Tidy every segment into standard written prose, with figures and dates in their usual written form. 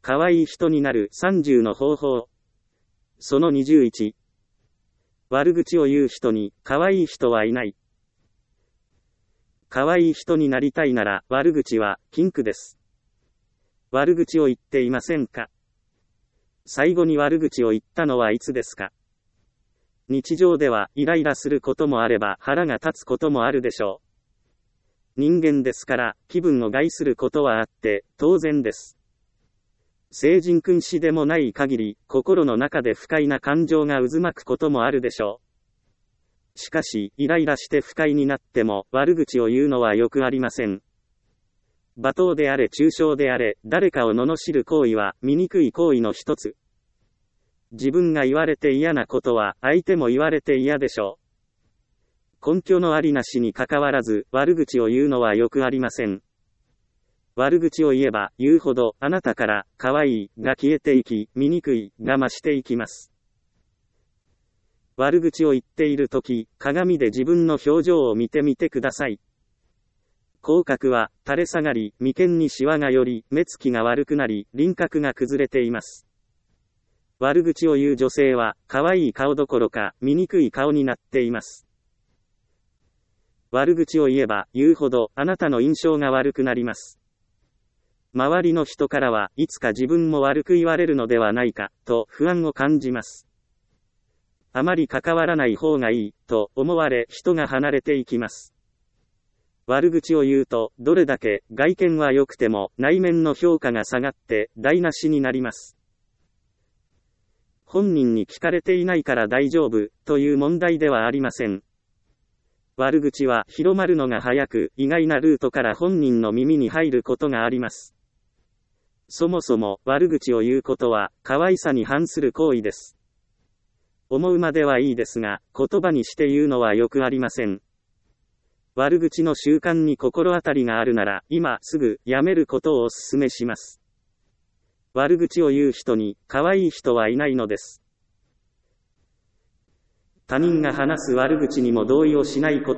可愛い人になる30の方法。その21。悪口を言う人に可愛い人はいない。可愛い人になりたいなら悪口は禁句です。悪口を言っていませんか？最後に悪口を言ったのはいつですか？日常ではイライラすることもあれば腹が立つこともあるでしょう。人間ですから気分を害することはあって当然です。聖人君子でもない限り心の中で不快な感情が渦巻くこともあるでしょう。しかしイライラして不快になっても悪口を言うのはよくありません。罵倒であれ中傷であれ誰かを罵る行為は醜い行為の一つ。自分が言われて嫌なことは相手も言われて嫌でしょう。根拠のありなしにかかわらず悪口を言うのはよくありません。悪口を言えば言うほどあなたから可愛いが消えていき醜いが増していきます。悪口を言っているとき、鏡で自分の表情を見てみてください。口角は垂れ下がり、眉間にシワが寄り、目つきが悪くなり、輪郭が崩れています。悪口を言う女性は、可愛い顔どころか、醜い顔になっています。悪口を言えば、言うほど、あなたの印象が悪くなります。周りの人からは、いつか自分も悪く言われるのではないか、と不安を感じます。あまり関わらない方がいい、と思われ、人が離れていきます。悪口を言うと、どれだけ外見は良くても、内面の評価が下がって、台無しになります。本人に聞かれていないから大丈夫という問題ではありません。悪口は広まるのが早く、意外なルートから本人の耳に入ることがあります。そもそも悪口を言うことは可愛さに反する行為です。思うまではいいですが、言葉にして言うのはよくありません。悪口の習慣に心当たりがあるなら、今すぐやめることをお勧めします。悪口を言う人に可愛い人はいないのです。他人が話す悪口にも同意をしないこと。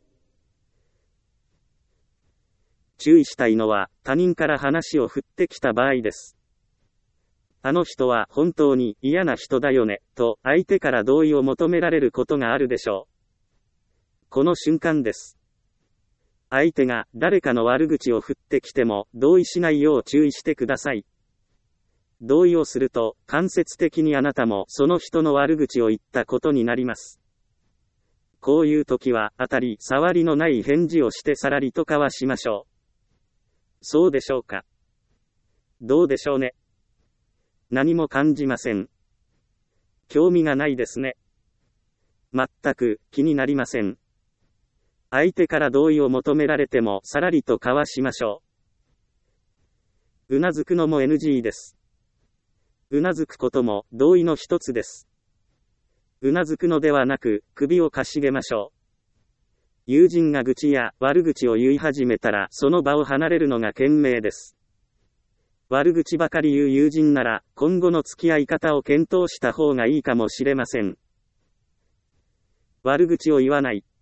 注意したいのは他人から話を振ってきた場合です。あの人は本当に嫌な人だよね、と相手から同意を求められることがあるでしょう。この瞬間です。相手が誰かの悪口を振ってきても同意しないよう注意してください。同意をすると間接的にあなたもその人の悪口を言ったことになります。こういう時は当たり障りのない返事をしてさらりとかわしましょう。そうでしょうか。どうでしょうね。何も感じません。興味がないですね。全く気になりません。相手から同意を求められてもさらりと交わしましょう。うなずくのも NG です。うなずくことも同意の一つです。うなずくのではなく首をかしげましょう。友人が愚痴や悪口を言い始めたらその場を離れるのが賢明です。悪口ばかり言う友人なら今後の付き合い方を検討した方がいいかもしれません。悪口を言わない。